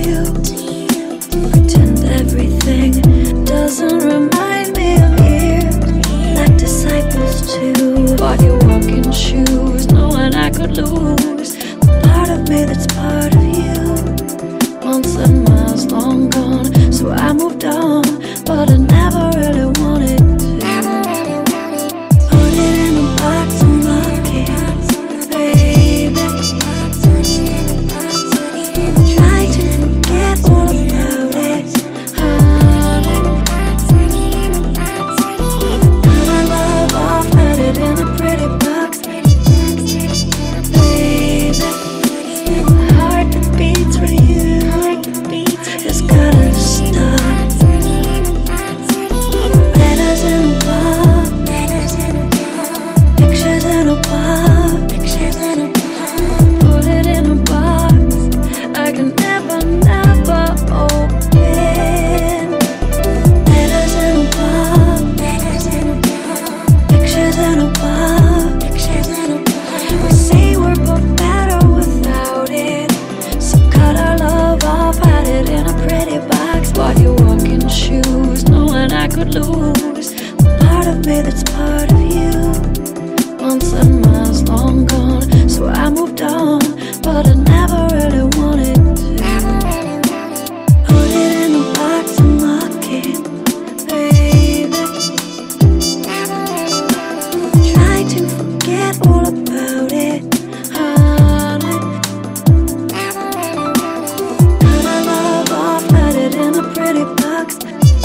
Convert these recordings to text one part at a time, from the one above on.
you. Pretend everything doesn't remind me of years, like disciples too. Bought you walking shoes, knowing I could lose the part of me that's part of you. Months and miles long gone, so I moved on, but I never really wanted to. Put it in a box and lock it, baby. Try to forget all about it, honey. Put our love off, put it in a pretty box, baby. My heart that beats for you has gotta stop. Letters in a box, pictures in a box. Put it in a box I can never, never open. Letters in a box, pictures in a box. We say we're both better without it, so cut our love off, hide it in a pretty box. Bought you walking shoes, knowing I could lose the part of me that's part of you. Months and miles long gone, so I moved on, but I never really wanted to. Put it in a box and lock it, baby. Try to forget all about it, honey. Turn our love off, hide it in a pretty box,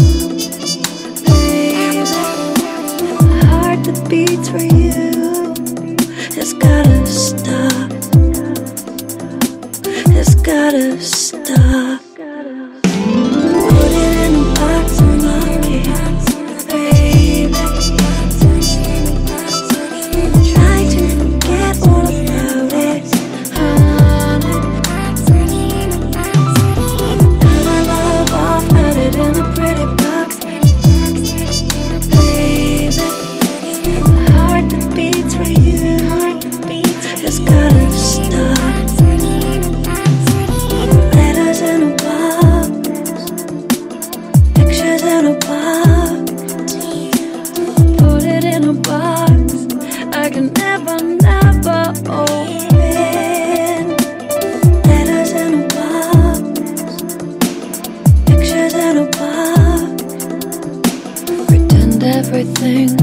baby. My heart that beats for you has gotta stop. It's gotta stop. Put it in a box and lock it, baby. Try to forget all about it, honey. Turn our love off, put it in a pretty box, baby. My heart that beats for you has gotta stop. Letters in a box, pictures in a box. Put it in a box I can never, never open. Letters in a box, pictures in a box. Pretend everything